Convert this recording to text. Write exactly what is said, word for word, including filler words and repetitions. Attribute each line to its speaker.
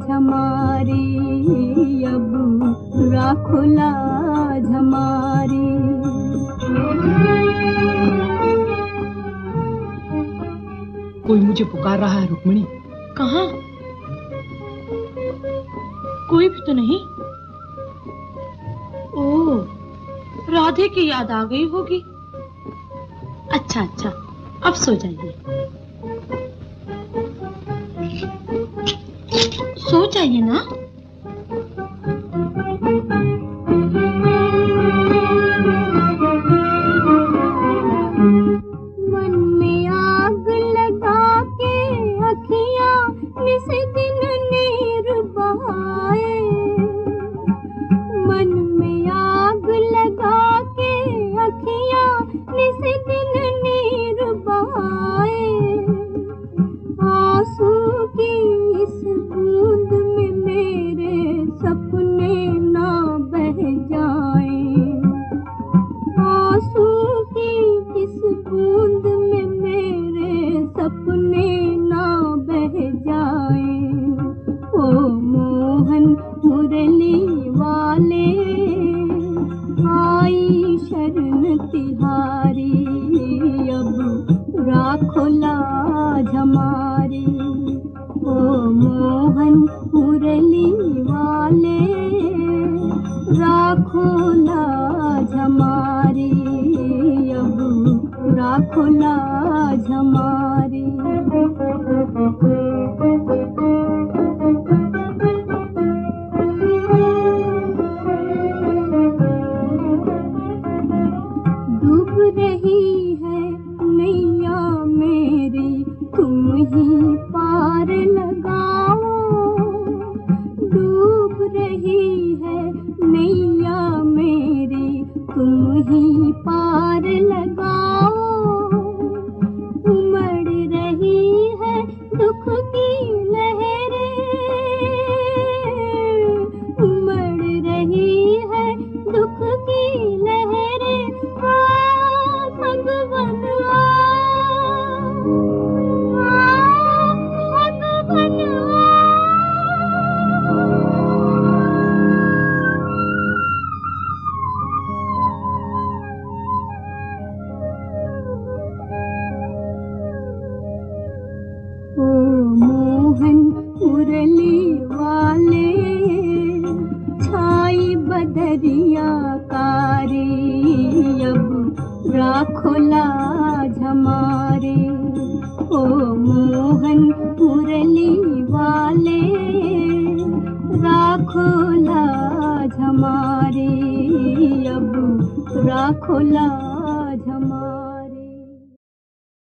Speaker 1: हमारी, अब राखो लाज हमारी।
Speaker 2: कोई मुझे पुकार रहा है रुक्मिणी।
Speaker 3: कहाँ? कोई भी तो नहीं। ओह, राधे की याद आ गई होगी। अच्छा अच्छा, अब सो जाइए, सो जाइए ना।
Speaker 1: मन में आग लगा के अखियां निस दिन नीर बहाए, मन में आग लगा के अखियां निस दिन नीर बहाए। आंसू की इस बूंद में मेरे सपने ना बह जाएं, आंसू की इस बूंद में मेरे सपने ना बह जाएं। ओ मोहन मुरली वाले आई शरण तिहारी, अब राखो लाज हमारी। ओ मोहन मुरली वाले राखो लाज हमारी, अब राखो लाज हमारी। डूब रही है नैया मेरी, तुम ही पार लगाओ। डूब रही है नैया मेरी, तुम ही पार लगाओ। उमड़ रही है दुख की लहरें, उमड़ रही है दुख की लहरें। आ भगवन आ, आ भगवन आ। ओ मोहन मुरली वाले छाई बदरिया कारी, अब राखो लाज हमारी। ओ मोहन मुरली वाले राखो लाज हमारी, अब राखो लाज